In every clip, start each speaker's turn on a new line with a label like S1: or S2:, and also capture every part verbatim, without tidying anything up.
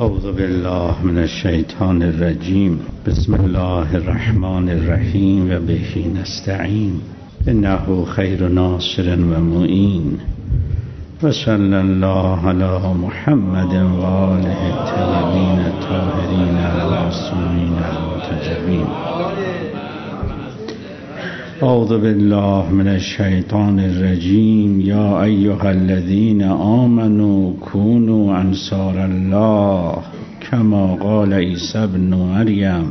S1: اعوذ بالله من الشیطان الرجیم. بسم الله الرحمن الرحیم و به نستعین. انه خیر ناصر و معین. و صلی الله علی محمد و آله الطیبین الطاهرین المعصومین المنتجبین. اعوذ بالله من الشیطان الرجیم. یا ایها الذین آمنوا كونوا انصار الله کما قال عیسی ابن مریم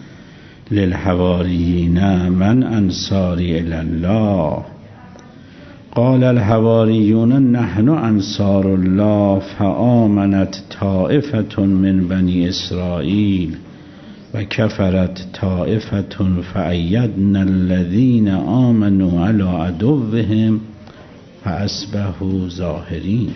S1: للحواریین من انصاری الی الله قال الحواریون نحن انصار الله فآمنت طائفة من بنی اسرائیل و کفرت طائفة فأیدنا الذین آمنوا علی عدوهم فاصبحوا ظاهرین.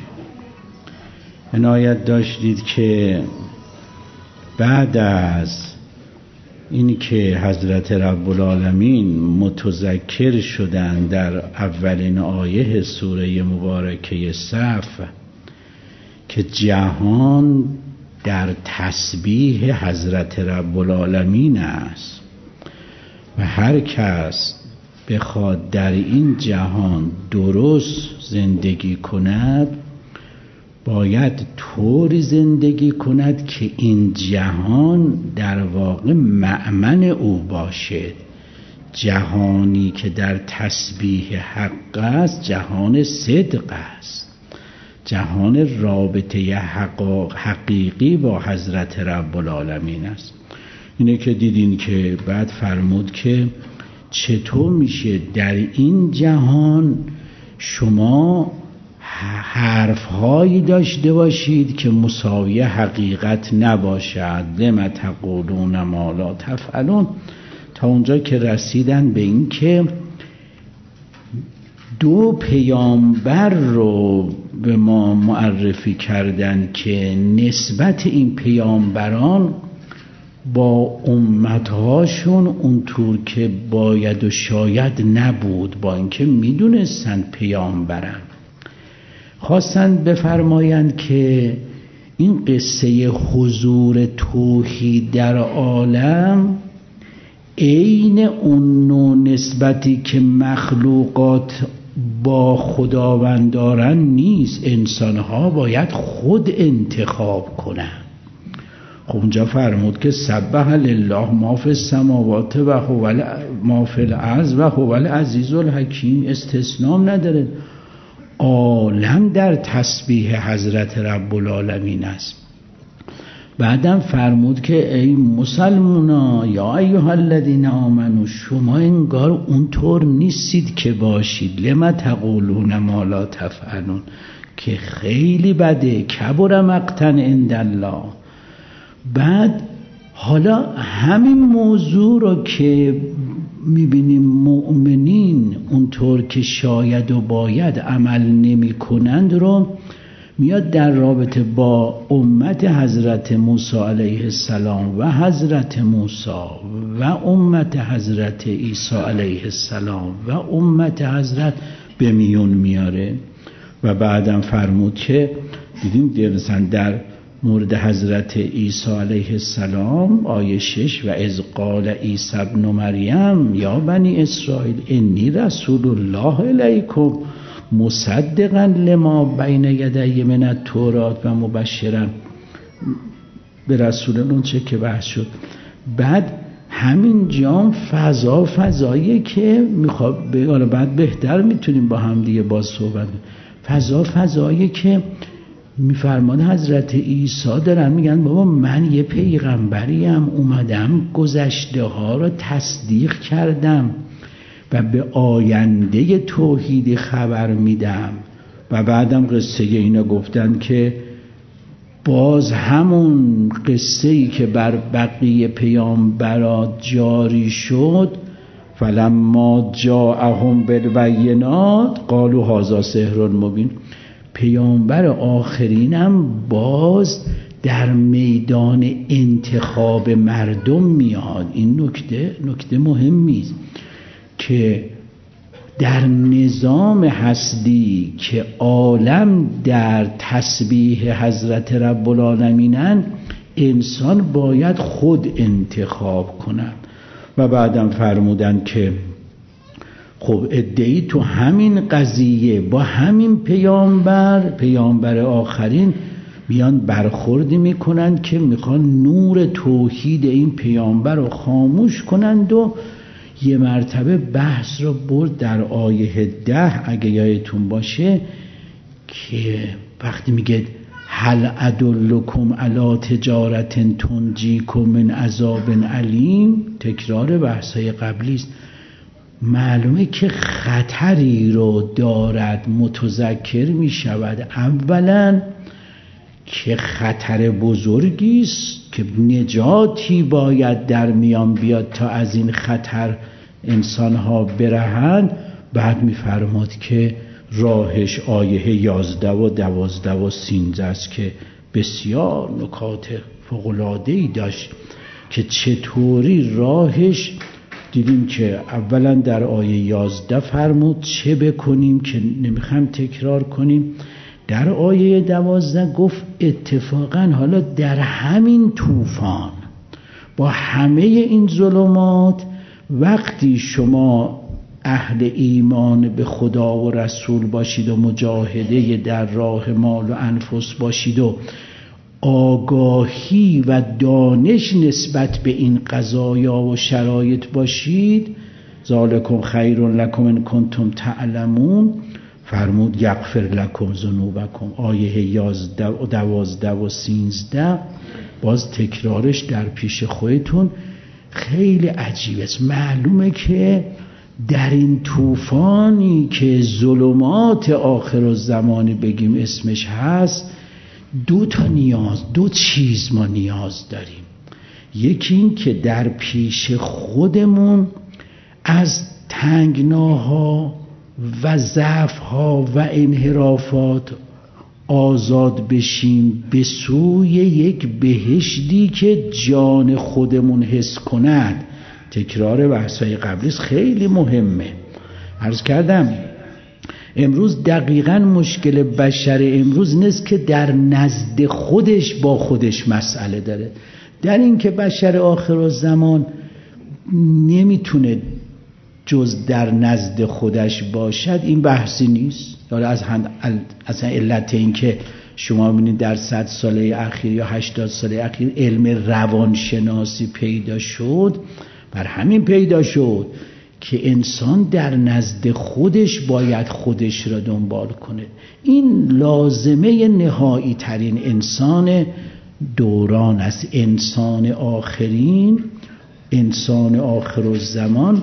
S1: عنایت داشتید که بعد از این که حضرت رب العالمین متذکر شدن در اولین آیه سوره مبارکه صف که جهان در تسبیح حضرت رب العالمین است و هر کس بخواد در این جهان درست زندگی کند باید طوری زندگی کند که این جهان در واقع مأمن او باشد. جهانی که در تسبیح حق است جهان صدق است، جهان رابطه حقیقی با حضرت رب العالمین است. اینه که دیدین که بعد فرمود که چطور میشه در این جهان شما حرفهایی داشته باشید که مساوی حقیقت نباشد. لم تقولون ما لا تفعلون، تا اونجا که رسیدن به این که دو پیامبر رو به ما معرفی کردن که نسبت این پیامبران با امتهاشون اونطور که باید و شاید نبود، با اینکه میدونستن پیامبرن. خواستن بفرمایند که این قصه حضور توحید در عالم عین اون نوع نسبتی که مخلوقات با خداوند دارن نیست. انسانها باید خود انتخاب کنن. خب اونجا فرمود که سبح لله ما فی السماوات و هو ما فی الارض و هو العزیز الحکیم. استثنام نداره، عالم در تسبیح حضرت رب العالمین است. بعدم فرمود که ای مسلمونا یا ایها الذین آمنو، شما انگار اونطور نیستید که باشید. لما تقولون ما لا تفعلون، که خیلی بده. کبر مقتا عند الله. بعد حالا همین موضوع رو که میبینیم مؤمنین اونطور که شاید و باید عمل نمی کنند رو میاد در رابطه با امت حضرت موسی علیه السلام و حضرت موسی و امت حضرت عیسی علیه السلام و امت حضرت به میون میاره. و بعدم فرمود که دیدیم درستن در مورد حضرت عیسی علیه السلام آیه شش و اذ قال عیسی ابن مریم یا بنی اسرائیل انی رسول الله الیکم مصدقا لما بین یدی من التوراة و مبشرا به رسول اون چه که بحث شد. بعد همین جام فضا فضایی که میخواد بگه، بعد بهتر میتونیم با هم دیگه باز صحبت. فضا فضایی که میفرمان حضرت عیسی دارن میگن بابا من یه پیغمبریم، اومدم گذشته ها رو تصدیق کردم و به آینده توحید خبر میدم. و بعدم قصه اینا گفتن که باز همون قصه ای که بر بقیه پیامبرات جاری شد، فلما جاءهم بالبینات قالوا هذا سحر مبین. پیامبر آخرینم باز در میدان انتخاب مردم میاد. این نکته نکته مهمی است که در نظام هستی که عالم در تسبیح حضرت رب العالمینن، انسان باید خود انتخاب کند. و بعدم فرمودن که خب ادعی تو همین قضیه با همین پیامبر پیامبر آخرین میان برخوردی میکنن که میخوان نور توحید این پیامبر رو خاموش کنند. و یه مرتبه بحث رو برد در آیه ده اگه یادتون باشه که وقتی میگه هل ادلکم علی تجارت تنجیکم من عذاب علیم، تکرار بحث‌های قبلی است. معلومه که خطری رو دارد، متذکر می شود اولا که خطر بزرگی است که نجاتی باید در میان بیاد تا از این خطر انسانها برهند. بعد می فرماد که راهش آیه یازده و دوازده و سینزده است که بسیار نکات فوق‌العاده‌ای داشت که چطوری راهش. دیدیم که اولا در آیه یازده فرمود چه بکنیم که نمیخوام تکرار کنیم. در آیه دوازده گفت اتفاقا حالا در همین طوفان با همه این ظلمات وقتی شما اهل ایمان به خدا و رسول باشید و مجاهده در راه مال و انفس باشید و آگاهی و دانش نسبت به این قضایا و شرایط باشید، ذالکم خیر لکم ان کنتم تعلمون، فرمود یغفر لکم ذنوبکم. آیه یازده و دوازده و سینزده باز تکرارش در پیش خودتون خیلی عجیب است. معلومه که در این طوفانی که ظلمات آخر الزمانی بگیم اسمش هست، دو تا نیاز، دو چیز ما نیاز داریم. یکی این که در پیش خودمون از تنگناها و ضعف‌ها و انحرافات آزاد بشیم به سوی یک بهشتی که جان خودمون حس کند. تکرار بحث‌های قبلی خیلی مهمه. عرض کردم امروز دقیقاً مشکل بشر امروز نیست که در نزد خودش با خودش مسئله داره، در این که بشر آخر الزمان نمیتونه جز در نزد خودش باشد. این بحثی نیست. از اصلا علت این که شما ببینید در صد ساله اخیر یا هشتاد ساله اخیر علم روانشناسی پیدا شد، بر همین پیدا شد که انسان در نزد خودش باید خودش را دنبال کنه. این لازمه نهایی ترین انسان دوران است. انسان آخرین، انسان آخر الزمان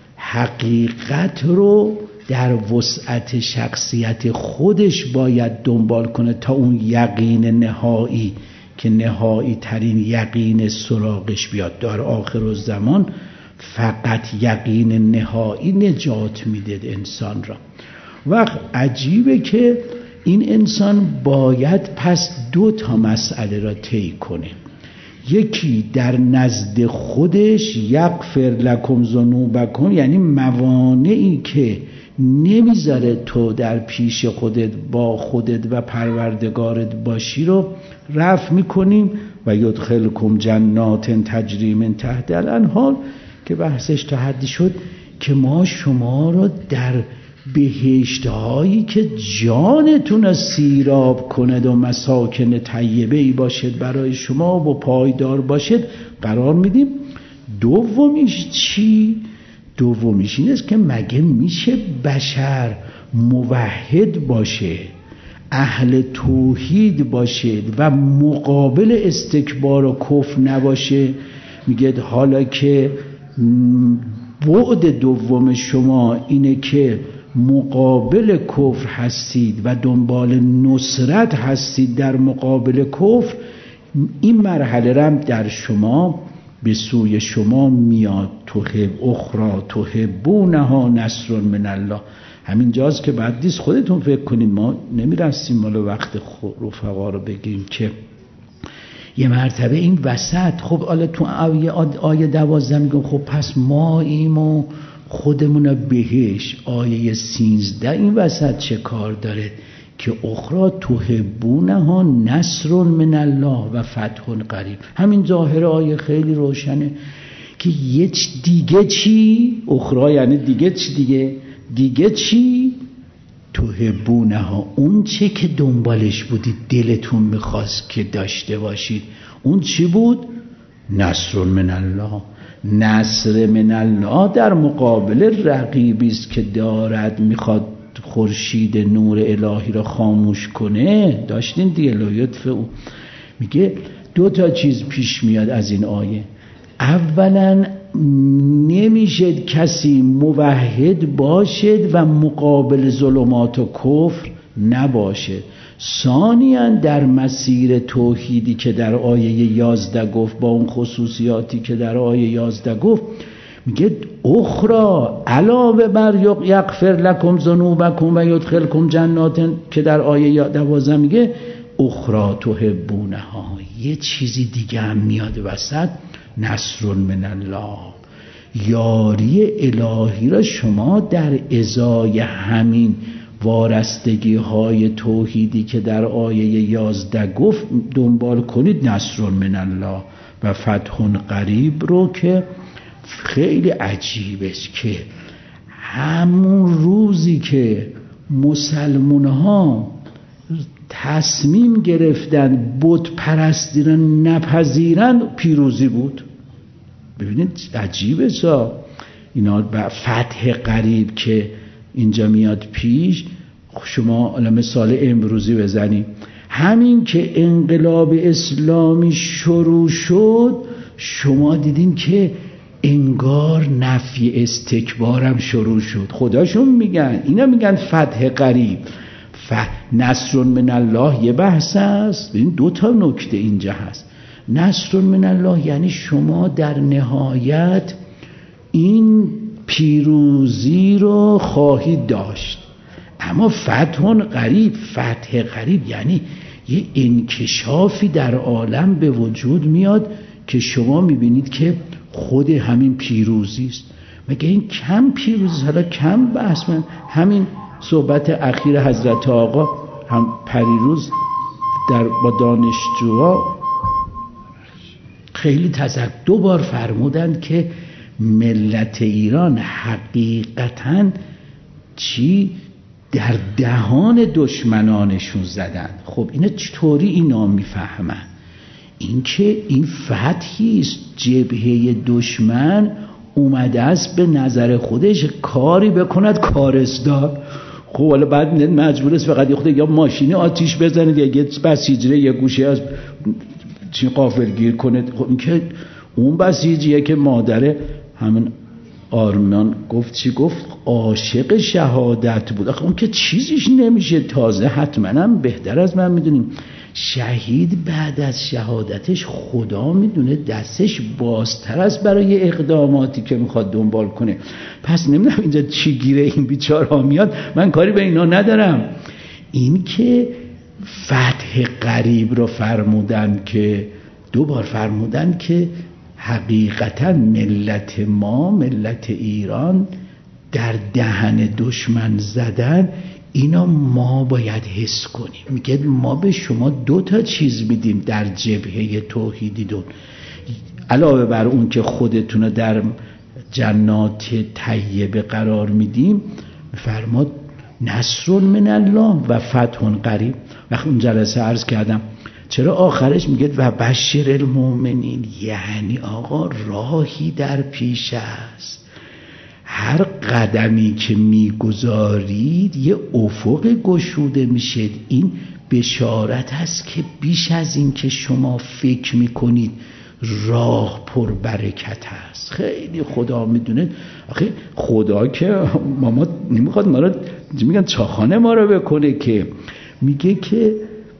S1: حقیقت رو در وسعت شخصیت خودش باید دنبال کنه تا اون یقین نهایی که نهایی ترین یقین سراغش بیاد. در آخر الزمان فقط یقین نهایی نجات میده انسان را. وقت عجیبه که این انسان باید پس دو تا مسئله را طی کنه. یکی در نزد خودش یغفر لکم ذنوبکم، یعنی موانعی که نمیذاره تو در پیش خودت با خودت و پروردگارت باشی رو رفع میکنیم. و یدخلکم جنات تجری من تحت الانهار که بحثش تا حدی شد که ما شما رو در بهشت هایی که جانتون را سیراب کند و مساکن طیبه‌ای باشد برای شما و پایدار باشد قرار میدیم. دومیش چی؟ دومیش این است که مگه میشه بشر موحد باشه، اهل توحید باشد و مقابل استکبار و کفر نباشه؟ میگه حالا که بعد دوم شما اینه که مقابل کفر هستید و دنبال نصرت هستید در مقابل کفر، این مرحله رم در شما به سوی شما میاد. تحب اخرى تحبونها نصر من الله. همین جاست که بعد دیست خودتون فکر کنید، ما نمیرسیم مالا وقت رفقا رو بگیم که یه مرتبه این وسط. خب حالا تو آیه آیه دوازده میگم خب پس ما ایم و خودمون بهش آیه سیزده این وسط چه کار داره که اخرى تحبونها نصر من الله و فتح قریب. همین ظاهر آیه خیلی روشنه که یه دیگه چی اخرى یعنی دیگه چی دیگه دیگه چی تحبونها، اون چه که دنبالش بودید دلتون میخواست که داشته باشید اون چی بود؟ نصر من الله. نصر من الله در مقابل رقیبی است که دارد میخواد خورشید نور الهی را خاموش کنه. داشتین دیگه لطف او میگه دو تا چیز پیش میاد از این آیه. اولا نمیشه کسی موحد باشد و مقابل ظلمات و کفر نباشه. ثانیاً در مسیر توحیدی که در آیه یازده گفت با اون خصوصیاتی که در آیه یازده گفت میگه اخرى علاوه بر یغفر لکم ذنوبکم و یدخلکم جنات که در آیه دوازده میگه اخرى تحبونها، یه چیزی دیگه هم میاد وسط، نصر من الله، یاری الهی را شما در ازای همین وارستگی های توحیدی که در آیه یازده گفت دنبال کنید. نصر من الله و فتح قریب رو که خیلی عجیبه که همون روزی که مسلمان ها تصمیم گرفتن بت پرستی را نپذیرن پیروزی بود. ببینید عجیبه سا اینا. فتح قریب که اینجا میاد پیش، شما مثال امروزی بزنید، همین که انقلاب اسلامی شروع شد شما دیدین که انگار نفی استکبارم شروع شد. خداشون میگن، اینا میگن فتح قریب. نصر من الله یه بحث است. این دو تا نکته اینجا هست. نصر من الله یعنی شما در نهایت این پیروزی رو خواهید داشت. اما فتح قریب، فتح قریب یعنی یه انکشافی در عالم به وجود میاد که شما میبینید که خود همین پیروزی است. مگه این کم پیروزی؟ حالا کم بحث من همین صحبت اخیر حضرت آقا هم پریروز در با دانشجوها خیلی تذکر دو بار فرمودند که ملت ایران حقیقتاً چی در دهان دشمنانشون زدن. خب اینا چطوری اینا میفهمن؟ این که این فتحی است، جبهه دشمن اومده است به نظر خودش کاری بکند کارزدار. خب حالا بعد مجبور است فقط خود یا ماشینی آتیش بزنه یا یه بسیجره یه گوشه از چی غافلگیر کنه. خب این که اون بسیجیه که مادر همین آرمان گفت چی گفت عاشق شهادت بود. آخه اون که چیزیش نمیشه. تازه حتما هم بهتر از من میدونیم شهید بعد از شهادتش خدا میدونه دستش بازتر است برای اقداماتی که میخواد دنبال کنه. پس نمیدونم اینجا چی گیره این بیچارها میاد، من کاری به اینا ندارم. این که فتح قریب رو فرمودن که دو بار فرمودن که حقیقتا ملت ما، ملت ایران در دهن دشمن زدن، اینا ما باید حس کنیم. میگه ما به شما دو تا چیز میدیم در جبهه توحیدی دون، علاوه بر اون که خودتون در جنات طیبه قرار میدیم، فرماد نصر من الله و فتح قریب. وقت اون جلسه عرض کردم چرا آخرش میگه و بشر المؤمنین، یعنی آقا راهی در پیش است. هر قدمی که میگذارید یه افق گشوده میشه. این بشارت هست که بیش از این که شما فکر میکنید راه پر برکت هست. خیلی خدا میدونه. آخه خدا که ما نمیخواد ما رو میگن چاخانه ما رو بکنه، که میگه که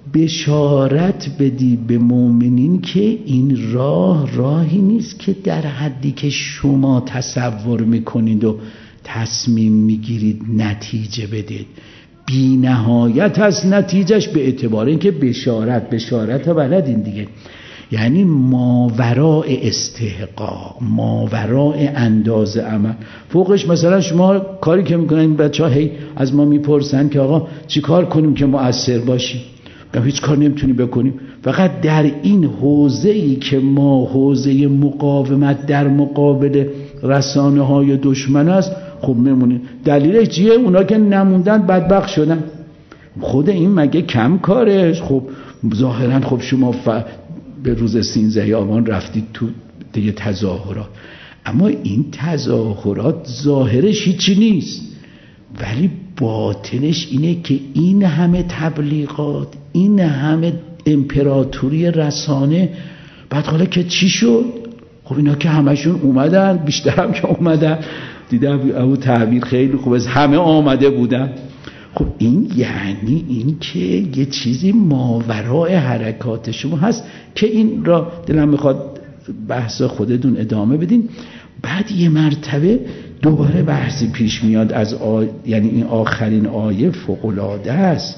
S1: بشارت بدی به مؤمنین که این راه راهی نیست که در حدی که شما تصور میکنید و تصمیم میگیرید نتیجه بدید. بی نهایت از نتیجهش به اعتبار اینکه بشارت بشارت بلدین دیگه. یعنی ماوراء استحقاق، ماوراء اندازه عمل. فوقش مثلا شما کاری که میکنن این بچه ها هی از ما میپرسن که آقا چی کار کنیم که مؤثر باشیم؟ هیچ کار نمیتونی بکنیم، فقط در این حوزه‌ای که ما حوزه مقاومت در مقابل رسانه های دشمن است خب میمونیم. دلیلش چیه؟ اونا که نموندن بدبخت شدن. خود این مگه کم کارش؟ خب ظاهرا خب شما ف... به روز سیزده آبان رفتید تو دیگه تظاهرات، اما این تظاهرات ظاهرش هیچی نیست، ولی باطنش اینه که این همه تبلیغات، این همه امپراتوری رسانه، بعد حالا که چی شد؟ خب اینا که همشون اومدن، بیشتر هم که اومدن، دیدم او تعبیر خیلی خوب، از همه آمده بودن. خب این یعنی این که یه چیزی ماورای حرکات شما هست که این را دلم میخواد بحث خودتون ادامه بدین. بعد یه مرتبه دوباره بحثی پیش میاد از آ... یعنی این آخرین آیه فوق‌العاده است.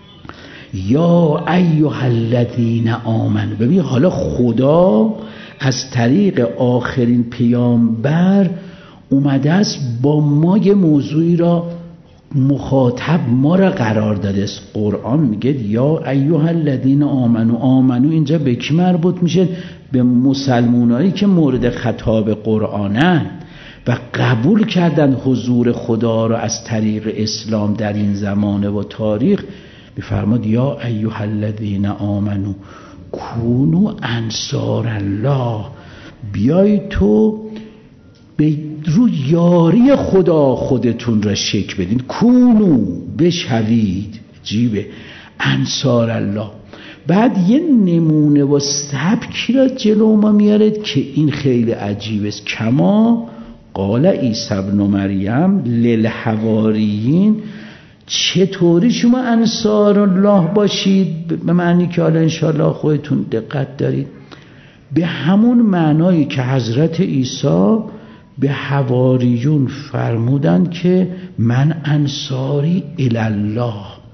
S1: یا ایها الذین آمنوا. ببین حالا خدا از طریق آخرین پیامبر اومده است با ما یه موضوعی را مخاطب ما را قرار داده است. قرآن میگه یا ایها الذین آمنوا. آمنو اینجا به کی مربوط میشه؟ به مسلمانایی که مورد خطاب قرآنن و قبول کردن حضور خدا را از طریق اسلام در این زمانه و تاریخ. میفرماد یا ایها الذین آمنوا کونوا انصار الله. بیای تو به رو یاری خدا خودتون را شک بدین. کونو بشوید، جیبه انصار الله. بعد یه نمونه و سبکی را جلو ما میارد که این خیلی عجیب است. کما قال عیسی ابن مریم للحواریین. چطوری شما انصار الله باشید؟ به معنی که حالا انشاءالله خودتون دقت دارید، به همون معنایی که حضرت عیسی به حواریون فرمودند که من انصاری الله.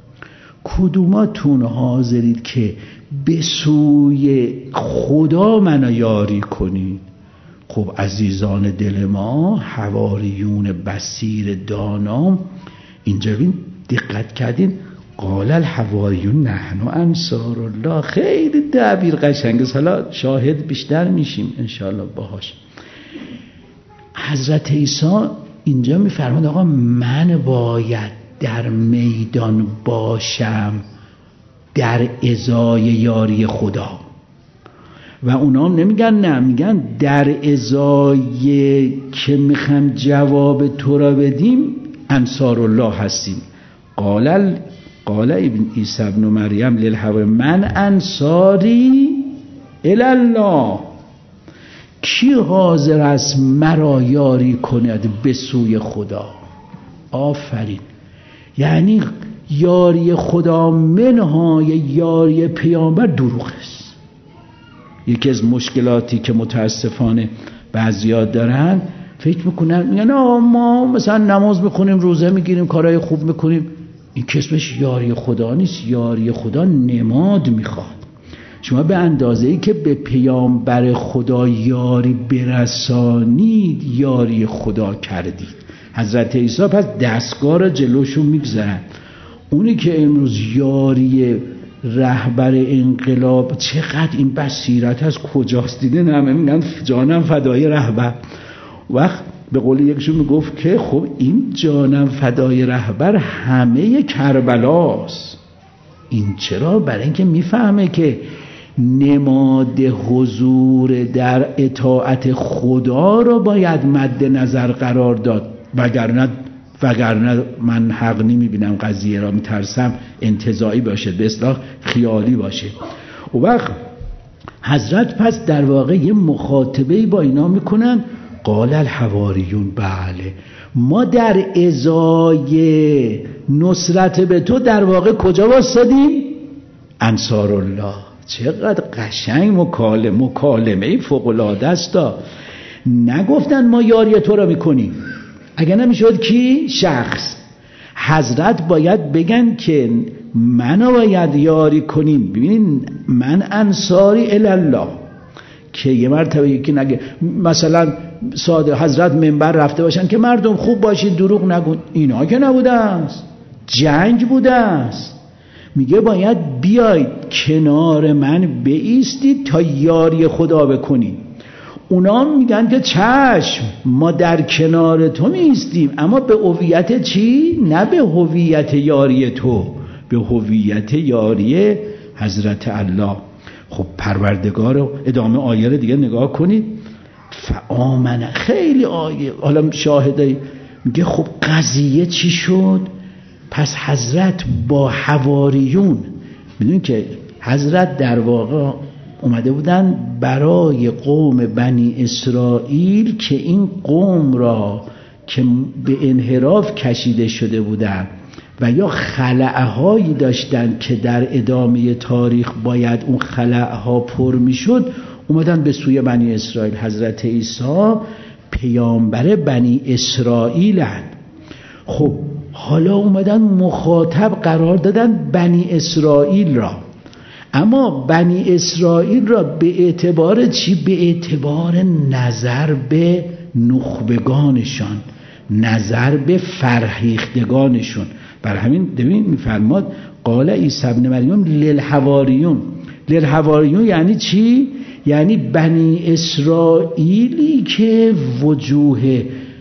S1: کدوماتون حاضرید که به سوی خدا منو یاری کنید؟ خب عزیزان دل ما، حواریون بصیر دانام، اینجا بین دقت کردین قال الحواریون نحن انصار الله. خیلی تعبیر قشنگه، حالا شاهد بیشتر میشیم انشاءالله باهاش. حضرت عیسی اینجا میفرماد آقا من باید در میدان باشم در ازای یاری خدا، و اونا نمیگن نه، میگن در ازای که میخوام جواب تو را بدیم انصار الله هستیم. قال قال ابن عیسی ابن مریم للحواری من انصاری الله. کی حاضر است مرا یاری کند به سوی خدا؟ آفرین. یعنی یاری خدا منهای یاری پیامبر دروغ است. یکی از مشکلاتی که متاسفانه بعضیا دارن، فکر میکنن میگن آقا ما مثلا نماز میخونیم، روزه میگیریم، کارهای خوب میکنیم، این کسمش یاری خدا نیست. یاری خدا نماد میخواد. شما به اندازه‌ای که به پیامبر خدا یاری برسانید یاری خدا کردید. حضرت عیسی پس دستگاه را جلوشون میگذارن. اونی که امروز یاری رهبر انقلاب، چقدر این بصیرت از کجاست دیده؟ همه میگن جانم فدای رهبر. وقت به قول یکشون میگفت که خب این جانم فدای رهبر همه کربلاست. این چرا؟ برای اینکه میفهمه که نماد حضور در اطاعت خدا رو باید مد نظر قرار داد، وگرنه وگرنه من حق نمیبینم قضیه را، میترسم انتزاعی باشه، به اصطلاح خیالی باشه. و وقت حضرت پس در واقع یه مخاطبه با اینا میکنن. قال الحواریون بله ما در ازای نصرت به تو در واقع کجا واسدیم؟ انصار الله. چقدر قشنگ مکالمه مکالمه فوق‌العاده است. نگفتن ما یاری تو را میکنیم. اگر نمیشد کی؟ شخص. حضرت باید بگن که منو باید یاری کنین. ببینین من انصاری الله که یه مرتبه یکی نگه مثلا ساده حضرت منبر رفته باشن که مردم خوب باشید دروغ نگون، اینا که نبوده است، جنگ بوده است. میگه باید بیاید کنار من بایستید تا یاری خدا بکنید. اونا میگن که چشم ما در کنار تو میایستیم، اما به هویت چی؟ نه به هویت یاری تو، به هویت یاری حضرت الله. خب پروردگار رو ادامه آیه رو دیگه نگاه کنید. فآمن، خیلی آیه حالا شاهده. میگه خب قضیه چی شد؟ پس حضرت با حواریون، میدونید که حضرت در واقع اومده بودن برای قوم بنی اسرائیل که این قوم را که به انحراف کشیده شده بودن و یا خلأهایی داشتن که در ادامه تاریخ باید اون خلأها پر میشد، اومدن به سوی بنی اسرائیل. حضرت عیسی پیامبر بنی اسرائیلن. خب حالا اومدن مخاطب قرار دادن بنی اسرائیل را، اما بنی اسرائیل را به اعتبار چی؟ به اعتبار نظر به نخبگانشان، نظر به فرهیختگانشون. بر همین ببین میفرماد قال عیسی ابن مریم للحواریون. للحواریون یعنی چی؟ یعنی بنی اسرائیلی که وجوه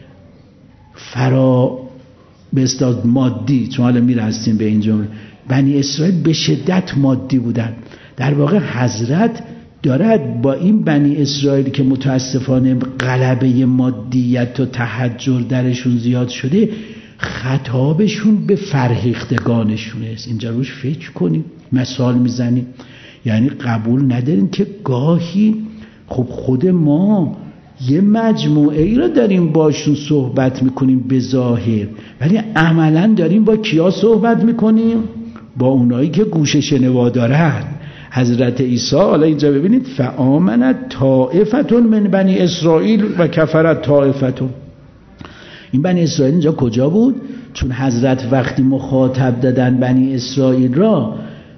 S1: فرا به اصطلاح مادی، چون حالا میرسیم به این جمله، بنی اسرائیل به شدت مادی بودن. در واقع حضرت دارد با این بنی اسرائیل که متاسفانه غلبه مادیت و تحجر درشون زیاد شده، خطابشون به فرهیختگانشون است. اینجا روش فکر کنیم، مثال میزنیم. یعنی قبول نداریم که گاهی خب خود ما یه مجموعه ای رو داریم باشون صحبت میکنیم به ظاهر، ولی عملا داریم با کیا صحبت میکنیم؟ با اونایی که گوش شنوا دارن. حضرت عیسی حالا اینجا ببینید فآمنت طائفة من بنی اسرائیل و کفرت طائفة. این بنی اسرائیل اینجا کجا بود؟ چون حضرت وقتی مخاطب دادن بنی اسرائیل را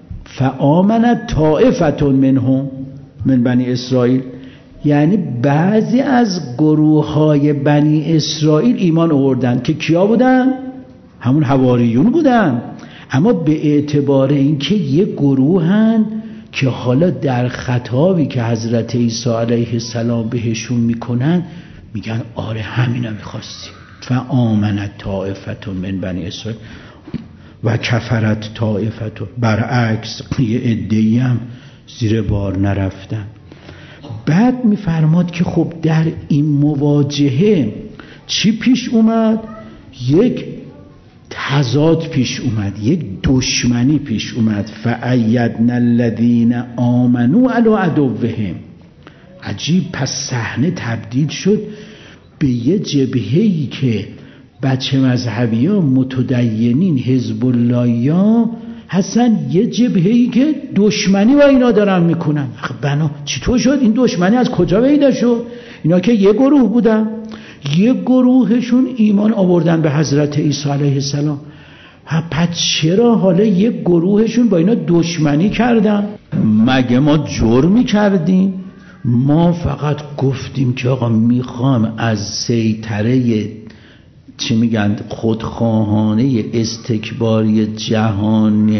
S1: فآمنت طائفة منهم من بنی اسرائیل، یعنی بعضی از گروه های بنی اسرائیل ایمان آوردن که کیا بودن؟ همون حواریون بودن. اما به اعتبار اینکه یک گروهن که حالا در خطابی که حضرت عیسی علیه السلام بهشون میکنن میگن آره همینا میخواستیم. فآمنت طائفة من بنی اسرائیل و کفرت طائفة، برعکس یه عده‌ای هم زیر بار نرفتن. بعد میفرماد که خب در این مواجهه چی پیش اومد؟ یک تضاد پیش اومد، یک دشمنی پیش اومد. فأیدنا الذین آمنوا علی عدوهم. عجیب، پس صحنه تبدیل شد به یه جبهه‌ای که بچه مذهبی ها متدینین حزب اللهیا هستن، یه جبهه‌ای که دشمنی با اینا دارن میکنن. خب بنا چطور شد این دشمنی؟ از کجا پیدا شد؟ اینا که یه گروه بودن، یه گروهشون ایمان آوردن به حضرت عیسی علیه السلام، پس چرا حالا یه گروهشون با اینا دشمنی کردن؟ مگه ما جرمی کردیم؟ ما فقط گفتیم که آقا میخوام از سیطره چی میگن خودخواهانه استکباری جهان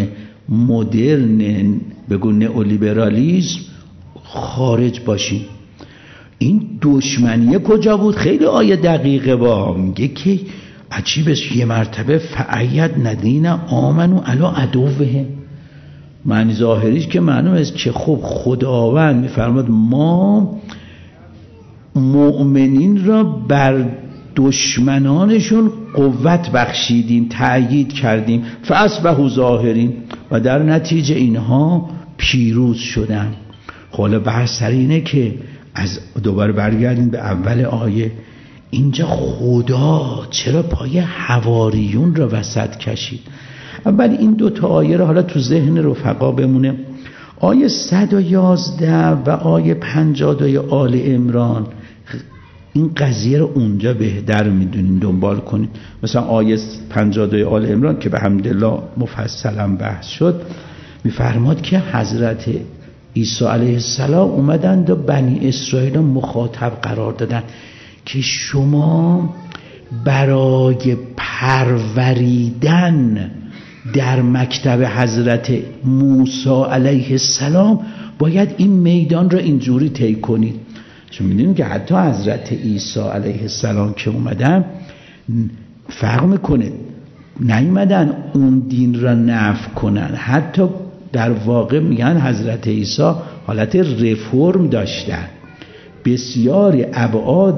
S1: مدرن، بگو نئولیبرالیسم، خارج باشیم. این دشمنیه کجا بود؟ خیلی آیه دقیقه با میگه که عجیبش یه مرتبه فأیدنا الذین آمنوا علی عدوهم. معنی ظاهریش که معلوم است که خب خداوند میفرماد ما مؤمنین را بر دشمنانشون قوت بخشیدیم، تأیید کردیم. فاصبحوا ظاهرین، و در نتیجه اینها پیروز شدن. حالا بحث سر اینه که از دوباره برگردیم به اول آیه. اینجا خدا چرا پای حواریون را وسط کشید؟ اول این دو تا آیه را حالا تو ذهن رفقا بمونه. آیه صد و یازده و آیه پنجاه و دو آل عمران این قضیه رو اونجا بهتر میدونین دنبال کنید. مثلا آیه پنجاه و دو آل عمران که به حمدالله مفصلا بحث شد میفرماد که حضرت عیسی علیه السلام اومدند و بنی اسرائیل مخاطب قرار دادن که شما برای پروریدن در مکتب حضرت موسی علیه السلام باید این میدان رو اینجوری طی کنید. چون میدونید که حتی حضرت عیسی علیه السلام که اومدن فرق میکنه، نیومدن اون دین را نفی کنن، حتی در واقع میگن حضرت عیسی حالت رفرم داشتن، بسیاری ابعاد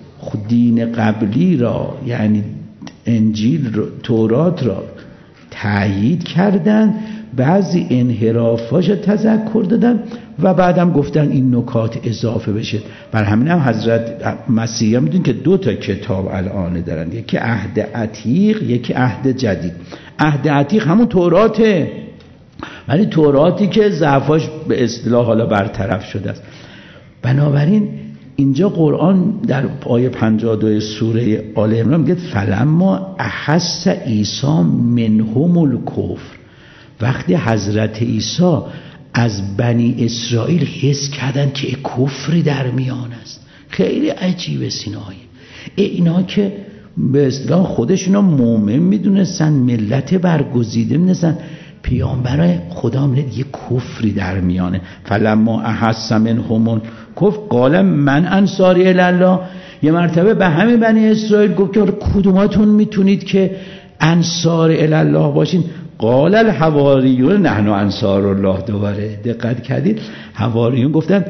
S1: دین قبلی را یعنی انجیل را، تورات را تأیید کردن، بعضی انحرافاش تذکر دادن و بعدم گفتن این نکات اضافه بشه. بر همین هم حضرت مسیح هم میدونید که دو تا کتاب الان دارن، یکی عهد عتیق یکی عهد جدید. عهد عتیق همون توراته، ولی توراتی که ضعفاش به اصطلاح حالا برطرف شده است. بنابراین اینجا قرآن در آیه پنجاه و دو سوره آل عمران میگه فلما احس عیسی منهم الکفر، وقتی حضرت عیسی از بنی اسرائیل حس کردن که کفری در میان است. خیلی عجیبه این آیه. اینا که به اصطلاح خودشونا مؤمن میدونستن، ملت برگزیده میدونستن، پیامبر خدا میگه یه کفری در میانه. فلما احس منهم کفر قال من انصاری الله، یه مرتبه به همه بنی اسرائیل گفت که کدوماتون میتونید که انصار الله باشین؟ قال الحواریون نحن انصار الله. دوباره دقت کردید؟ حواریون گفتن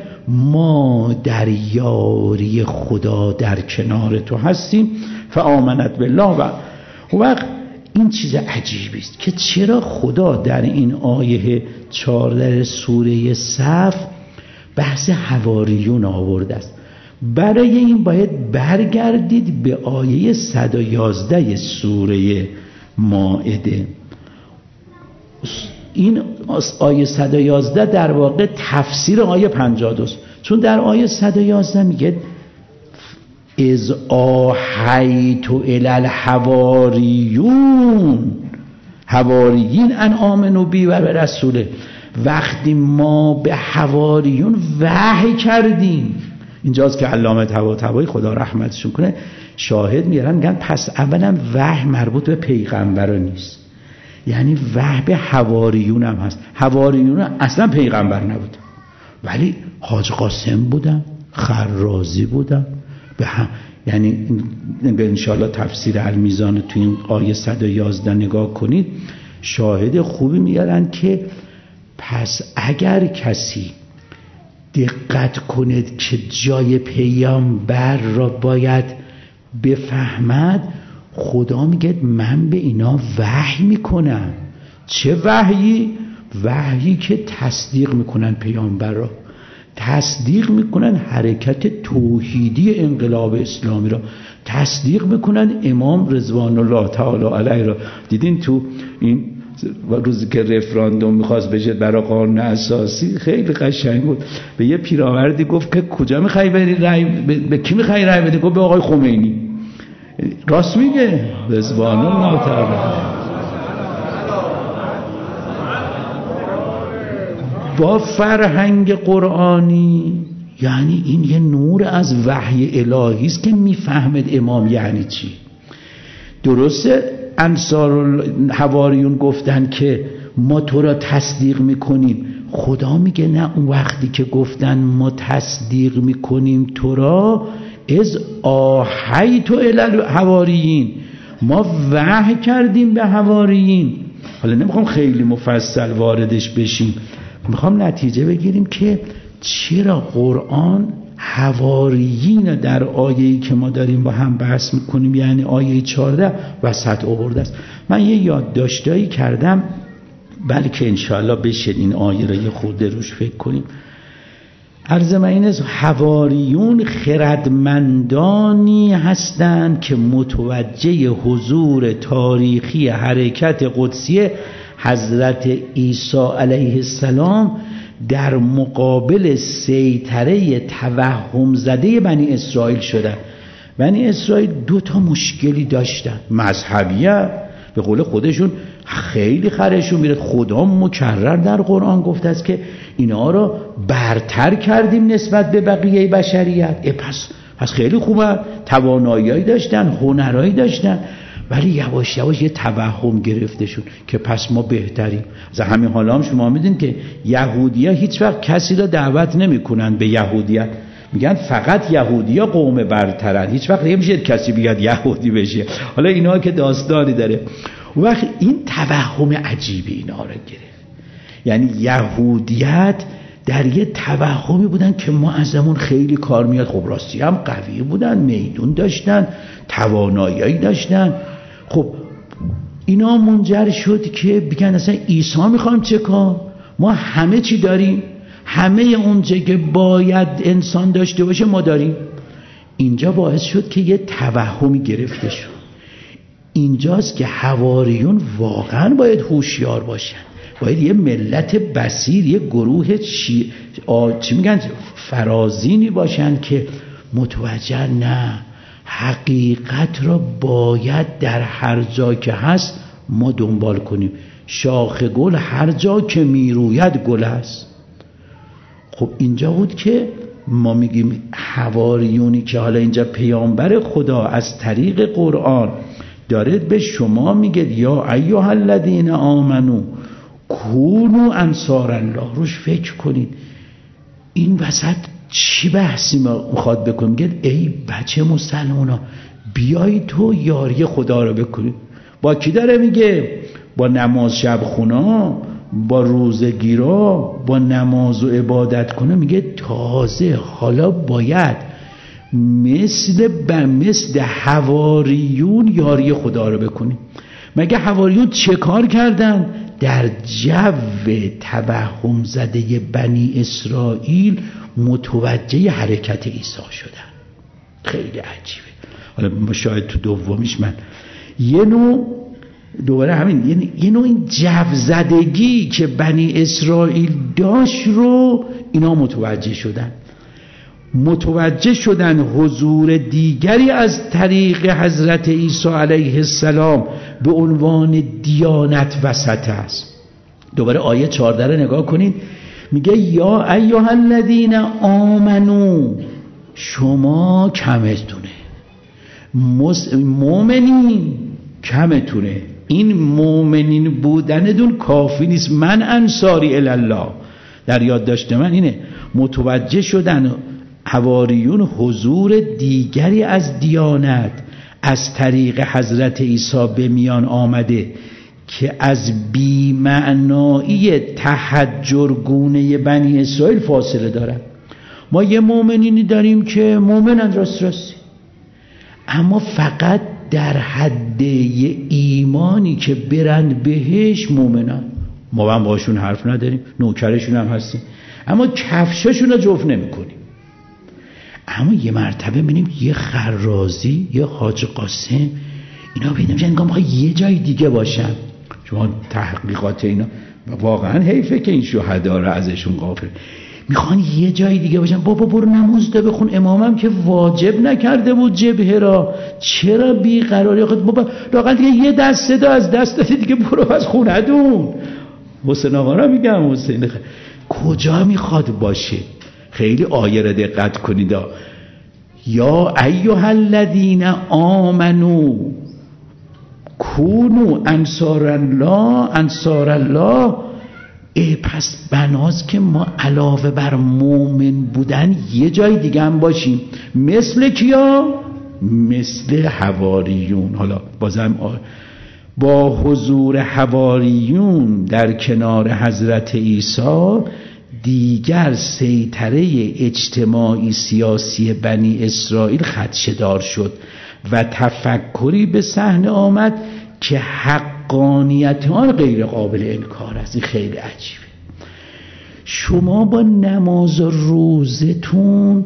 S1: ما در یاری خدا در کنار تو هستیم. فآمنت بالله. و وقت این چیز عجیبی است که چرا خدا در این آیه چهارده سوره صف بحث حواریون آورده است. برای این باید برگردید به آیه صد و یازده سوره مائده. این آیه صد و یازده در واقع تفسیر آیه پنجاه و دو، چون در آیه صد و یازده میگه از آحیت الی الحواریون، حواریین ان آمنوا بی و رسوله، وقتی ما به حواریون وحی کردیم. اینجاست که علامه طباطبایی خدا رحمتشون کنه شاهد میارن، میگن پس اولا وحی مربوط به پیغمبر نیست، یعنی وحی به حواریون هم هست. حواریون اصلا پیغمبر نبود، ولی حاج قاسم بودن، خرازی بودن، به هم یعنی به انشاءالله تفسیر المیزان تو این آیه صد و یازده نگاه کنید شاهد خوبی میارن که پس اگر کسی دقت کنید که جای پیامبر را باید بفهمد، خدا میگه من به اینا وحی میکنم. چه وحیی؟ وحیی که تصدیق میکنن پیامبر را، تصدیق میکنن حرکت توحیدی انقلاب اسلامی را، تصدیق میکنن امام رضوان الله تعالی علیه را. دیدین تو این روزی که رفراندوم میخواست بشه برای قانون اساسی خیلی قشنگ بود، به یه پیرمردی گفت که کجا میخوای بری رای به, به کی میخوای رای بدی؟ گفت به آقای خمینی. راست میگه رضوان الله تعالی. با فرهنگ قرآنی یعنی این یه نور از وحی الهی است که میفهمد امام یعنی چی. درسته انصار حواریون گفتن که ما تو را تصدیق میکنیم، خدا میگه نه، اون وقتی که گفتن ما تصدیق میکنیم تو را، از آحیت الی الحواریین، ما وحی کردیم به حواریین. حالا نمیخوام خیلی مفصل واردش بشیم، میخوام نتیجه بگیریم که چرا قرآن حواریین در آیه‌ای که ما داریم با هم بحث میکنیم یعنی آیه چهارده وسط آورده است. من یه یادداشتایی کردم بلکه انشاءالله بشه این آیه را یه خورده روش فکر کنیم. عرض من این است حواریون خردمندانی هستند که متوجه حضور تاریخی حرکت قدسی حضرت عیسی علیه السلام در مقابل سیطره توهم زده بنی اسرائیل شدن. بنی اسرائیل دو تا مشکلی داشتن. مذهبیت، به قول خودشون خیلی خرشون میره. خدا مکرر در قرآن گفته است که اینا رو برتر کردیم نسبت به بقیه بشریت. پس پس خیلی خوبه، توانایی داشتن، هنرایی داشتن، ولی یواش یواش یه توهم گرفته شد که پس ما بهتریم. از همین حالا هم شما میدین که یهودی‌ها هیچ وقت کسی را دعوت نمی‌کنن به یهودیت، میگن فقط یهودی‌ها قوم برترن، هیچ وقت نمیشه کسی بیاد یهودی بشه. حالا اینا که داستانی داره. اون وقت این توهم عجیبی اینا رو گرفت. یعنی یهودیت در یه توهمی بودن که ما ازمون خیلی کار میاد. خب راستی هم قوی بودن، میدون داشتن، توانایی داشتن. خب اینا منجر شد که بگن اصلا عیسی میخوایم چه کار؟ ما همه چی داریم، همه اونچه که باید انسان داشته باشه ما داریم. اینجا باعث شد که یه توهمی گرفته شد. اینجاست که حواریون واقعا باید هوشیار باشن، باید یه ملت بصیر، یه گروه چی, چی میگن فرازینی باشن که متوجه نه، حقیقت را باید در هر جا که هست ما دنبال کنیم. شاخ گل هر جا که میروید گل است. خب اینجا بود که ما میگیم حواریونی که حالا اینجا پیامبر خدا از طریق قرآن داره به شما میگه یا ایها الذین آمنو کونوا انصار الله. روش فکر کنید این وسط چی بحثی ما میخواد بکنیم؟ میگه ای بچه مسلمونا بیایی تو یاری خدا رو بکنید. با کی داره میگه؟ با نماز شب خونا، با روزگیرا، با نماز و عبادت کنه. میگه تازه حالا باید مثل به مثل حواریون یاری خدا رو بکنیم. مگه حواریون چه کار کردن؟ در جو توهم زده بنی اسرائیل متوجه حرکت عیسی شدن. خیلی عجیبه. حالا شاید تو دومیش من یه نوع دوباره همین یعنی یه نوع این جو زدگی که بنی اسرائیل داشت رو اینا متوجه شدن. متوجه شدن حضور دیگری از طریق حضرت عیسی علیه السلام به عنوان دیانت وسط است. دوباره آیه چهارده رو نگاه کنید. میگه یا ایها الذین آمنو، شما کمتونه، مؤمنین کمتونه. این مؤمنین بودندون کافی نیست. من انصاری الله، در یاد داشته من اینه. متوجه شدن حواریون حضور دیگری از دیانت از طریق حضرت عیسی به میان آمده که از بی‌معنایی تحجرگونه بنی اسرائیل فاصله دارن. ما یه مؤمنینی داریم که مؤمنن راست راستی، اما فقط در حد یه ایمانی که برند بهش مؤمنن. ما هم باشون حرف نداریم، نوکرشون هم هستیم، اما کفشاشون رو جفت نمی کنیم. اما یه مرتبه ببینیم یه خرازی، یه حاج قاسم، اینا پیدا میشن انگار میخوای یه جای دیگه باشن. شما تحقیقات اینا واقعا حیفه که این شهدا رو ازشون غافل، میخوان یه جای دیگه باشن. بابا برو نماز ده بخون، امامم که واجب نکرده بود جبهه را، چرا بیقراری؟ بابا لااقل دیگه یه دسته دا از دست دیگه برو از خونه دون. حسین آقا را میگم حسین خ... کجا میخواد باشه؟ خیلی آیه را دقت کنید. یا ایها الذین آمنو کونوا انصار الله انصار الله. ای پس بناست که ما علاوه بر مؤمن بودن یه جای دیگه هم باشیم. مثل کیا؟ مثل حواریون. حالا بازم با حضور حواریون در کنار حضرت عیسی دیگر سیطره اجتماعی سیاسی بنی اسرائیل خدشه‌دار شد و تفکری به صحنه آمد که حقانیت آن غیر قابل انکار است. این خیلی عجیبه. شما با نماز و روزتون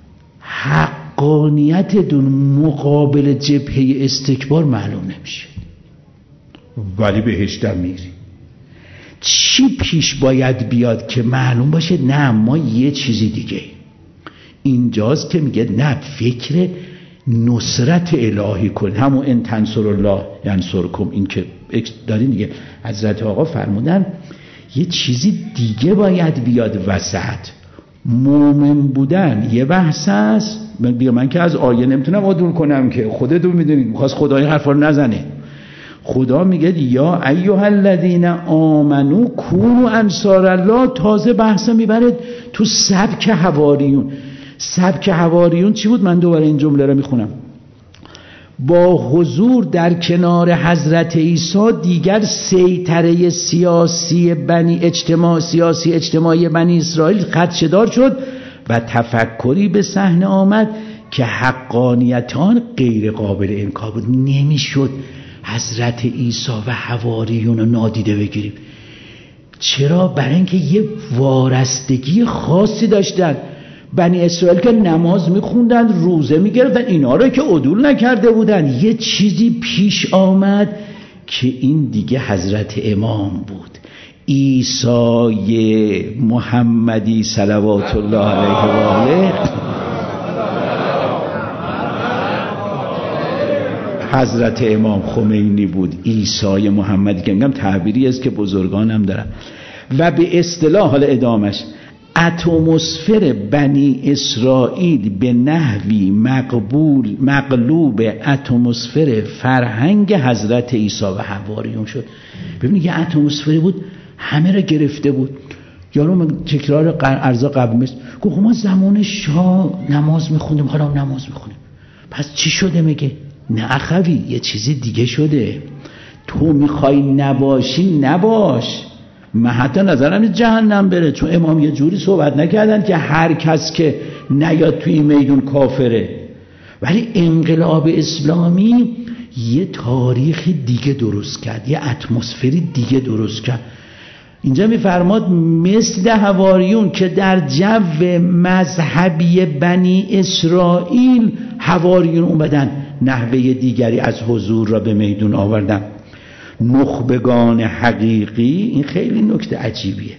S1: حقانیتتون مقابل جبهه استکبار معلوم نمیشه، ولی بهشت میری. چی پیش باید بیاد که معلوم باشه نه ما یه چیزی دیگه. اینجاست که میگه نه فکر نصرت الهی کن، همون ان تنصر الله ینصرکم، این که دارین دیگه. حضرت آقا فرمودن یه چیزی دیگه باید بیاد وسط. مومن بودن یه بحث است. من, من که از آیه نمیتونم عدول کنم که خودتون میدونید، میخواست خدای حرفا رو نزنه. خدا میگه یا ایها الذین آمنو کونوا انصار الله، تازه بحث میبرد تو سبک حواریون. سبک حواریون چی بود؟ من دوباره این جمله رو میخونم. با حضور در کنار حضرت عیسی دیگر سیطره سیاسی بنی اجتماع سیاسی اجتماعی بنی اسرائیل خدشه‌دار شد و تفکری به صحنه آمد که حقانیت آن غیر قابل انکار بود. نمیشد حضرت عیسی و حواریون رو نادیده بگیریم. چرا؟ برای اینکه یه وارستگی خاصی داشتن. بنی اسرائیل که نماز میخوندن، روزه میگرفتن، اینا رو که عدول نکرده بودن. یه چیزی پیش آمد که این دیگه حضرت امام بود، عیسی محمدی صلوات الله علیه و آله. حضرت امام خمینی بود، عیسی محمدی که میگم تعبیری است که بزرگانم دارن. و به اصطلاح حال ادامش اتمسفر بنی اسرائیل به نحوی مقبول مقلوب اتمسفر فرهنگ حضرت عیسی و حواریون شد. ببینید یه اتمسفری بود همه را گرفته بود. یارو من تکرار ارزا قبل مثل گفت ما زمان شاه نماز میخونیم، حالا نماز میخونیم. پس چی شده؟ میگه نه اخوی یه چیزی دیگه شده. تو میخوای نباشی نباش. من حتی نظرم جهنم بره، چون امام یه جوری صحبت نکردن که هر کس که نیاد توی میدون کافره. ولی انقلاب اسلامی یه تاریخی دیگه درست کرد، یه اتمسفری دیگه درست کرد. اینجا میفرماد مثل حواریون که در جو مذهبی بنی اسرائیل حواریون اومدن نحوه دیگری از حضور را به میدون آوردن. نخبگان حقیقی، این خیلی نکته عجیبیه،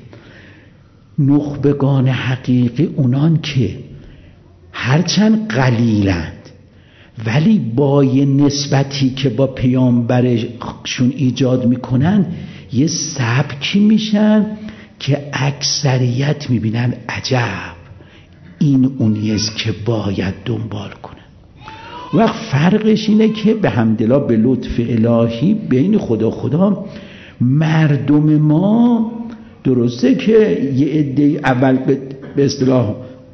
S1: نخبگان حقیقی اونان که هرچند قلیلند ولی با یه نسبتی که با پیامبرشون ایجاد میکنن یه سبکی میشن که اکثریت میبینن عجب این اونیست که باید دنبال کنن. وقت فرقش اینه که به حمدالله به لطف الهی بین خدا خدا مردم ما درسته که یه عده اول به اصطلاح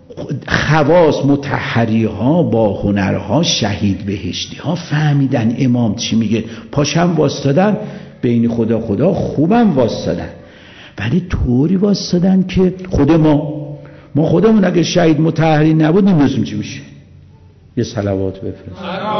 S1: خواص مطهری ها با هنرها شهید بهشتی ها فهمیدن امام چی میگه، پاشم واسطادن بین خدا خدا خوبم واسطادن، ولی طوری واسطادن که خود ما ما خودمون اگه شهید مطهری نبود نمیدونیم چی میشه. یه صلوات بفرست.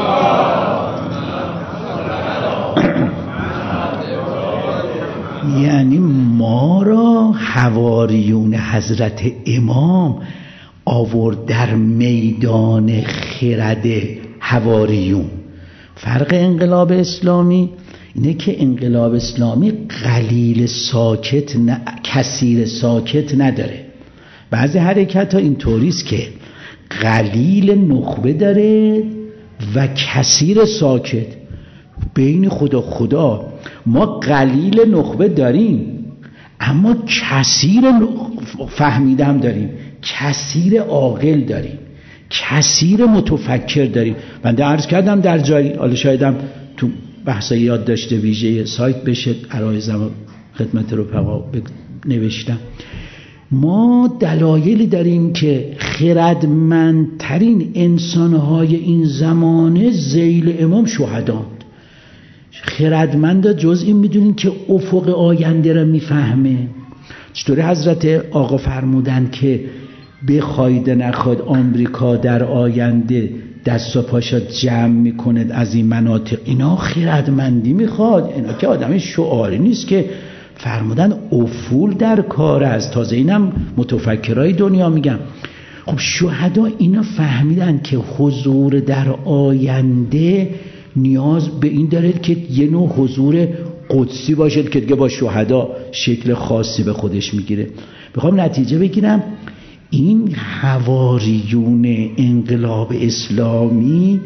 S1: یعنی ما را حواریون حضرت امام آورد در میدان خرد حواریون. فرق انقلاب اسلامی اینه که انقلاب اسلامی قلیل ساکت نه، کثیر ساکت نداره. بعضی حرکت ها اینطوریست که قلیل نخبه داره و کثیر ساکت. بین خدا خدا ما قلیل نخبه داریم اما کثیر فهمیدم داریم، کثیر عاقل داریم، کثیر متفکر داریم. بنده عرض کردم در جایی، حالا شایدم تو بحثای یاد داشته ویژه سایت بشه عرایزم خدمت رفقا نوشتم. ما دلایلی داریم که خردمندترین انسانهای این زمانه ذیل امام شهداند. خردمند جز این میدونین که افق آینده را میفهمه. چطوری حضرت آقا فرمودن که بخواید نخواید آمریکا در آینده دست و پاشا جمع میکند از این مناطق. اینا خردمندی میخواد، اینا که آدم شعاری نیست که فرمودن افول در کار است. تازه اینم متفکرای دنیا میگم. خب شهدا اینا فهمیدن که حضور در آینده نیاز به این داره که یه نوع حضور قدسی باشه که دیگه با شهدا شکل خاصی به خودش میگیره. میخوام نتیجه بگیرم این حواریون انقلاب اسلامی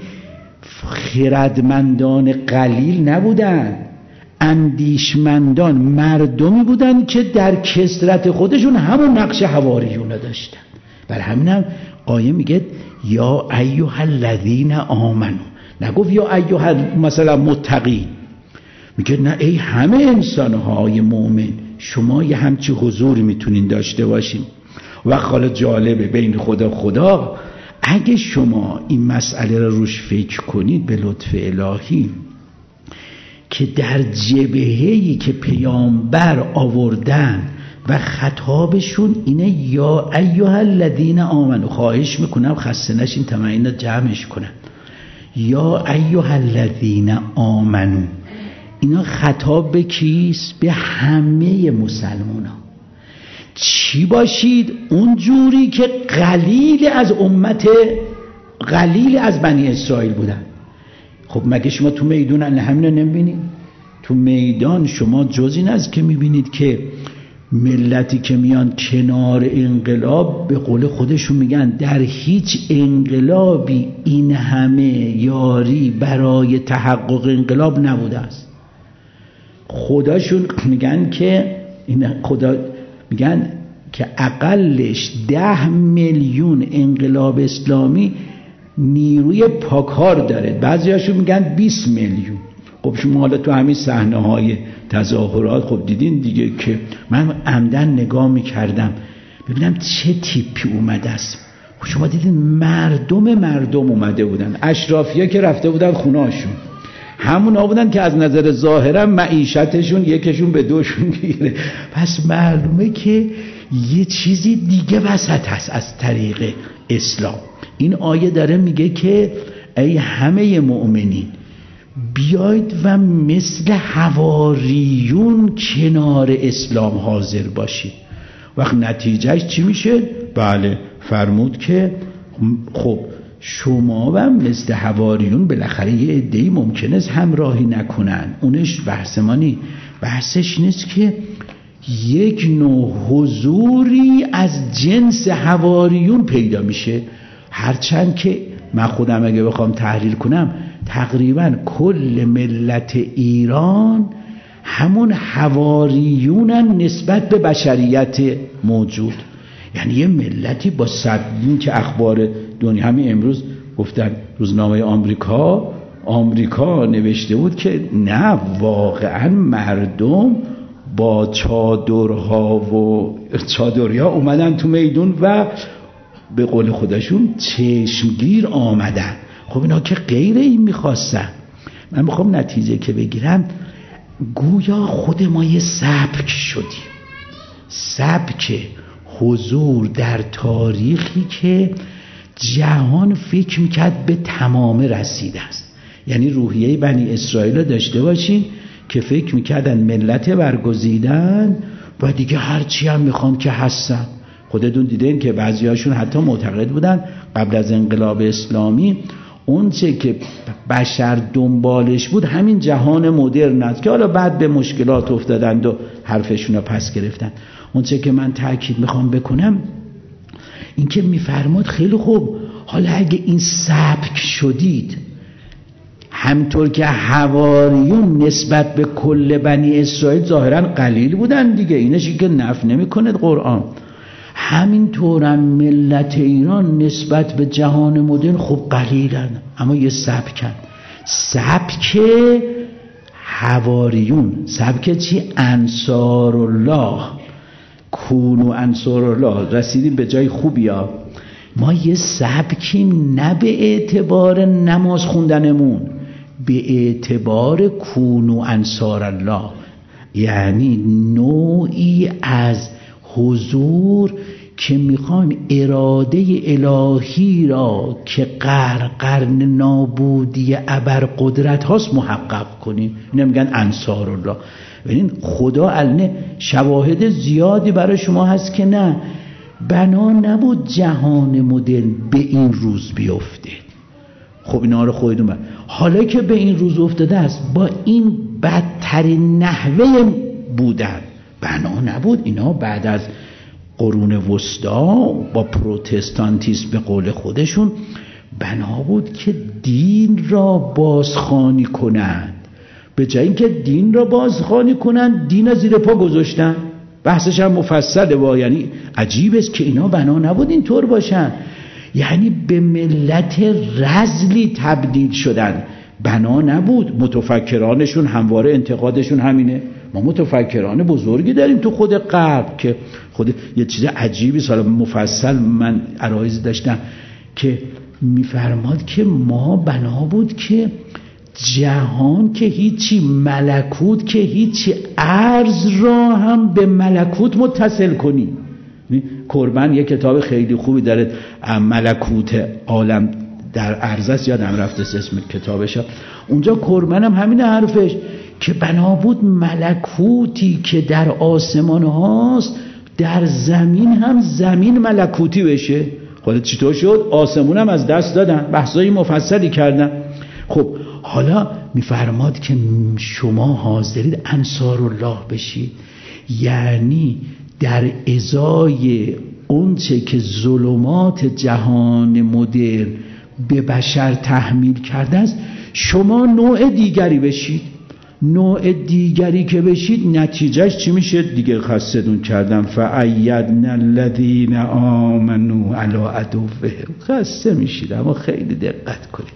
S1: خردمندان قلیل نبودن، اندیشمندان مردمی بودن که در کثرت خودشون همون نقش حواریون داشتن. بر همینم آیه میگه یا ایها الذین آمنو، نگفت یا ایها مثلا متقین، میگه نه ای همه انسانهای مؤمن شما یه همچی حضوری میتونین داشته باشین. و حالا جالبه بین خدا خدا اگه شما این مسئله رو روش فکر کنید به لطف الهی که در جبهه‌ای که پیامبر آوردن و خطابشون اینه یا ایها الذین آمنو، خواهش میکنم خسته نشین تمام جمعش کنم، یا ایها الذین آمنو، اینا خطاب به کیست؟ به همه مسلمانان. چی باشید؟ اون جوری که قلیل از امت قلیل از بنی اسرائیل بودن. خب مگه شما تو میدان همین نمیبینید؟ تو میدان شما جز این از که میبینید که ملتی که میان کنار انقلاب به قول خودشون میگن در هیچ انقلابی این همه یاری برای تحقق انقلاب نبوده است. خداشون میگن که این خدا میگن که اقلش ده میلیون انقلاب اسلامی نیروی پاکار داره، بعضی هاشون میگن بیست میلیون. خب شما حالا تو همین صحنه های تظاهرات خب دیدین دیگه که من عمدن نگاه میکردم ببینم چه تیپی اومده است. خب شما دیدین مردم مردم اومده بودن، اشرافی‌ها که رفته بودن خونه‌هاشون، همون ها بودن که از نظر ظاهرا معیشتشون یکشون به دوشون میگیره. پس معلومه که یه چیزی دیگه وسط هست از طریق اسلام. این آیه داره میگه که ای همه مؤمنین بیاید و مثل حواریون کنار اسلام حاضر باشید. وقت نتیجهش چی میشه؟ بله فرمود که خب شما و مثل حواریون بالاخره یه عده‌ای ممکنه است همراهی نکنن، اونش بحث ما نیست. بحثش نیست که یک نوع حضوری از جنس حواریون پیدا میشه، هرچند که من خودم اگه بخوام تحلیل کنم تقریبا کل ملت ایران همون حواریونن نسبت به بشریت موجود. یعنی یه ملتی با صدین که اخبار دنیا همین امروز گفتن روزنامه آمریکا آمریکا نوشته بود که نه واقعا مردم با چادرها و چادریا اومدن تو میدون و به قول خودشون چشمگیر آمدن. خب اینا که غیر این میخواستن. من میخوام نتیجه که بگیرم گویا خود ما یه سبک شدیم، سبک حضور در تاریخی که جهان فکر میکرد به تمام رسیده است. یعنی روحیه بنی اسرائیل رو داشته باشین که فکر میکردن ملت برگزیدن و دیگه هرچی هم میخوان که هستن. خودتون دیدین که بعضی هاشون حتی معتقد بودن قبل از انقلاب اسلامی اون چه که بشر دنبالش بود همین جهان مدرن است که حالا بعد به مشکلات افتادند و حرفشون رو پس گرفتن. اون چه که من تأکید میخوام بکنم این که میفرماد خیلی خوب، حالا اگه این سبک شدید همطور که حواریون نسبت به کل بنی اسرائیل ظاهرا قلیل بودن دیگه، اینشی که نفی نمیکنه قرآن، همینطورم ملت ایران نسبت به جهان مدرن خب قلیلن، اما یه سبکن، سبک حواریون، سبک چی؟ انصار الله، کونو انصار الله. رسیدیم به جای خوبی ها. ما یه سبکی نه به اعتبار نماز خوندنمون، به اعتبار کونو انصار الله، یعنی نوعی از حضور که میخوایم اراده الهی را که قرن قرن نابودی ابرقدرت هاست محقق کنیم. اینو میگن انصار الله. ببین خدا علنه شواهد زیادی برای شما هست که نه بنا نبود جهان مدرن به این روز بیفته. خب اینا رو خودتون بر. حالا که به این روز افتاده است با این بدترین نحوه بودن، بنا نبود اینا بعد از قرون وسطا با پروتستانتیسم به قول خودشون بنا بود که دین را بازخوانی کنند. به جای اینکه دین را بازخوانی کنند دین را زیر پا گذاشتن. بحثش هم مفصله با، یعنی عجیب است که اینا بنا نبود اینطور باشن، یعنی به ملت رذلی تبدیل شدن. بنا نبود. متفکرانشون همواره انتقادشون همینه. ما متفکران بزرگی داریم تو خود غرب که خود یه چیز عجیبی سال مفصل من عرایض داشتم که میفرماد که ما بنا بود که جهان که هیچی، ملکوت که هیچی، ارز را هم به ملکوت متصل کنی. کربن یه کتاب خیلی خوبی داره ملکوت عالم در ارز است، یادم رفته اسم کتابش. اونجا کربن هم همین حرفش که بنا بود ملکوتی که در آسمان هاست در زمین هم زمین ملکوتی بشه. خودت چطور شد؟ آسمون هم از دست دادن، بحثای مفصلی کردن. خب حالا میفرماد که شما حاضرید انصار الله بشید، یعنی در ازای اونچه که ظلمات جهان مدرن به بشر تحمیل کرده است شما نوع دیگری بشید. نوع دیگری که بشید نتیجهش چی میشه؟ دیگه خستدون کردم فأیدنا الذین آمنوا علی عدوهم. خسته میشید. اما خیلی دقت کنید.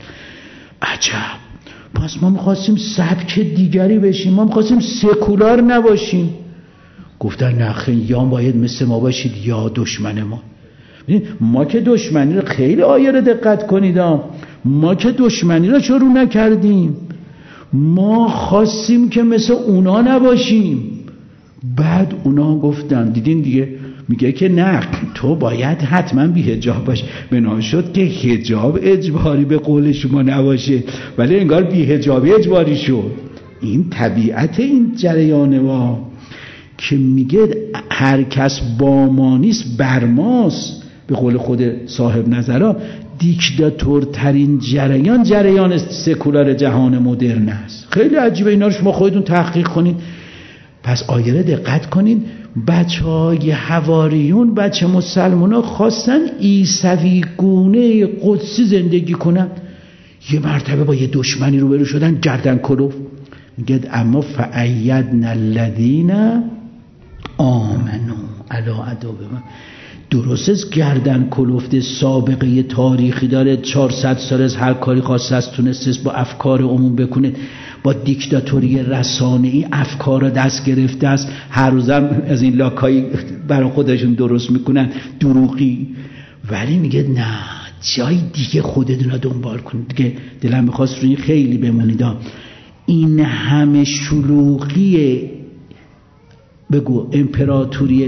S1: عجب، پس ما میخواستیم سبک دیگری بشیم، ما میخواستیم سکولار نباشیم. گفتن نه خیلی، یا باید مثل ما باشید یا دشمن ما. ما که دشمنی رو خیلی آیه رو دقت کنید، ما که دشمنی رو شروع نکردیم، ما خواستیم که مثل اونا نباشیم. بعد اونا گفتن دیدین دیگه، میگه که نه تو باید حتما بی حجاب باش. بنا شد که حجاب اجباری به قول شما نباشه، ولی انگار بی حجابی اجباری شد. این طبیعت این جریانه وا که میگه هر کس با ما نیست بر ماست. به قول خود صاحب نظرها دیکتاتورترین جریان جریان سکولار جهان مدرن است. خیلی عجیبه. اینا رو شما خودتون تحقیق کنید. پس آیه رو دقت کنید. بچه های حواریون، بچه مسلمان ها خواستن عیسوی گونه قدسی زندگی کنن. یه مرتبه با یه دشمنی روبرو شدن، گردن کلوف. میگه اما فأیدنا الذین آمنوا علی عدوهم. درست است گردن کلفت سابقه تاریخی داره، چهارصد سال از هر کاری خواسته است تونسته با افکار عموم بکنه، با دیکتاتوری رسانه‌ای افکار رو دست گرفته است، هر روزم از این لاکایی برای خودشون درست میکنن دروغی. ولی میگه نه، جای دیگه خودتون رو دنبال کنید. دیگه دلم میخواست روی این خیلی بمونید. این همه شلوغی بگو امپراتوری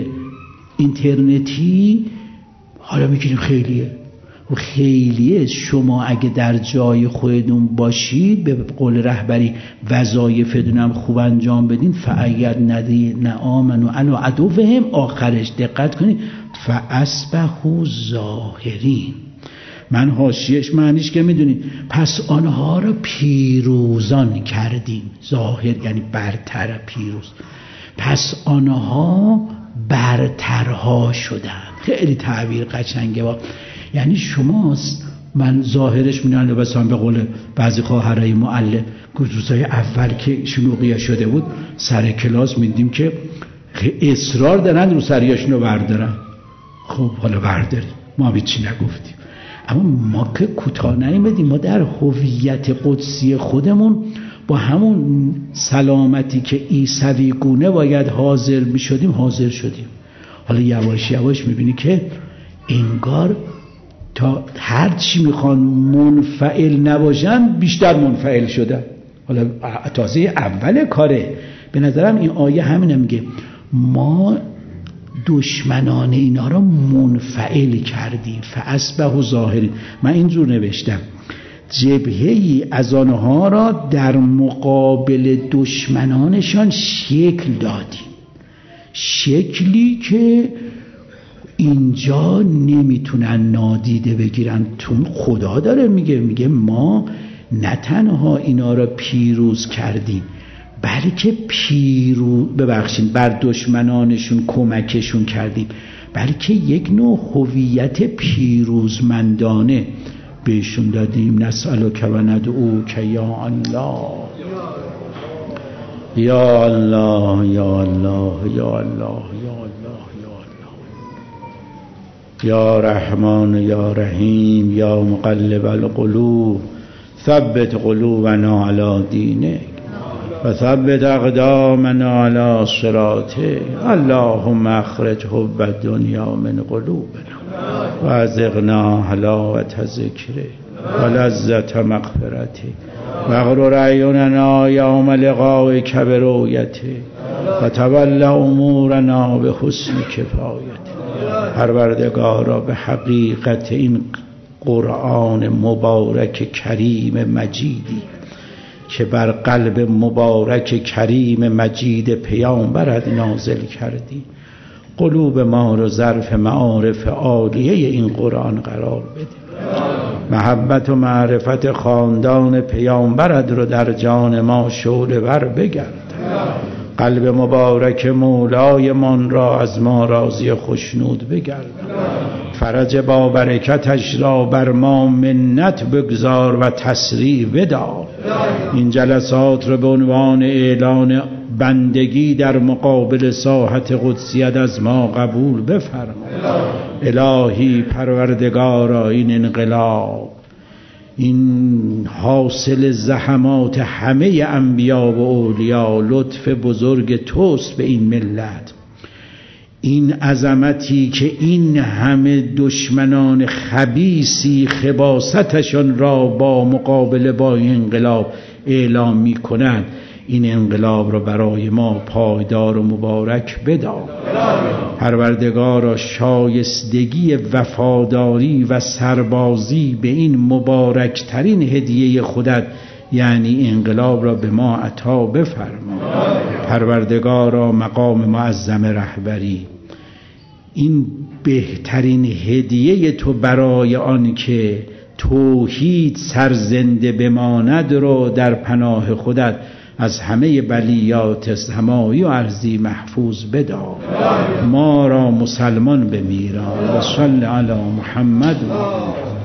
S1: اینترنتی حالا میگیم خیلیه و خیلیه. شما اگه در جای خودتون باشید، به قول رهبری وظایفتون هم خوب انجام بدین، فأیدنا الذین آمنوا علی عدوهم، آخرش دقت کنید فاصبحوا ظاهرین. من حاشیه‌اش معنیش که میدونید، پس آنها را پیروزان کردیم. ظاهر یعنی برتر، پیروز. پس آنها برترها شدن. خیلی تعبیر قشنگه با. یعنی شماست، من ظاهرش میدونم بس هم به قول بعضی خواهرای معلم روزهای اول که شلوغی شده بود سر کلاس میدیم که اصرار دارن رو سریاشون رو بردارن. خب حالا برداریم، ما هیچی نگفتیم. اما ما که کوتاه نیامدیم. ما در هویت قدسی خودمون با همون سلامتی که عیسوی گونه باید حاضر می شدیم حاضر شدیم. حالا یواش یواش می بینی که انگار تا هر چی میخوان منفعل نباشن بیشتر منفعل شدن. حالا تازه اول کاره. به نظرم این آیه همینه میگه ما دشمنان اینا رو منفعل کردیم. فاصبحوا ظاهرین. من اینجور نوشتم جبهه‌ای از آنها را در مقابل دشمنانشان شکل دادیم. شکلی که اینجا نمیتونن نادیده بگیرن، چون خدا داره میگه میگه ما نه تنها اینا را پیروز کردیم بلکه پیروز ببخشید بر دشمنانشون کمکشون کردیم، بلکه یک نوع هویت پیروزمندانه بهشون دادیم. نسألک و ندعوک یا الله یا الله یا الله یا الله یا الله یا رحمان یا رحیم یا مقلب القلوب ثبت قلوبنا علی دینک و ثبت اقدامنا علی صراطک. اللهم اخرج حب الدنیا من قلوبنا و ازغنا حلاوت ذکرک و لذت مغفرتک و اغرر اعیننا یوم لقائک برؤیتک و تول امورنا به حسن کفایتک. پروردگارا به حقیقت این قرآن مبارک کریم مجیدی که بر قلب مبارک کریم مجید پیامبرت نازل کردی، قلوب ما رو ظرف معارف عالیه این قرآن قرار بده. محبت و معرفت خاندان پیامبرت رو در جان ما شعله ور بگرد. قلب مبارک مولای من را از ما راضی خوشنود بگرد. فرج با برکتش را بر ما منت بگذار و تسریع بدار. این جلسات را به عنوان اعلان بندگی در مقابل ساحت قدسیت از ما قبول بفرما. الهی پروردگارا این انقلاب، این حاصل زحمات همه انبیا و اولیا، لطف بزرگ توست به این ملت. این عظمتی که این همه دشمنان خبیثی خباستشان را با مقابله با این انقلاب اعلام می کنند، این انقلاب را برای ما پایدار و مبارک بدار. پروردگارا شایستگی وفاداری و سربازی به این مبارکترین هدیه خودت یعنی انقلاب را به ما عطا بفرما. پروردگارا مقام معظم رهبری، این بهترین هدیه تو برای آن که توحید سرزنده بماند رو در پناه خودت از همه بلیات سمایی و ارضی محفوظ بدار. ما را مسلمان بمیران. و صلی علی محمد و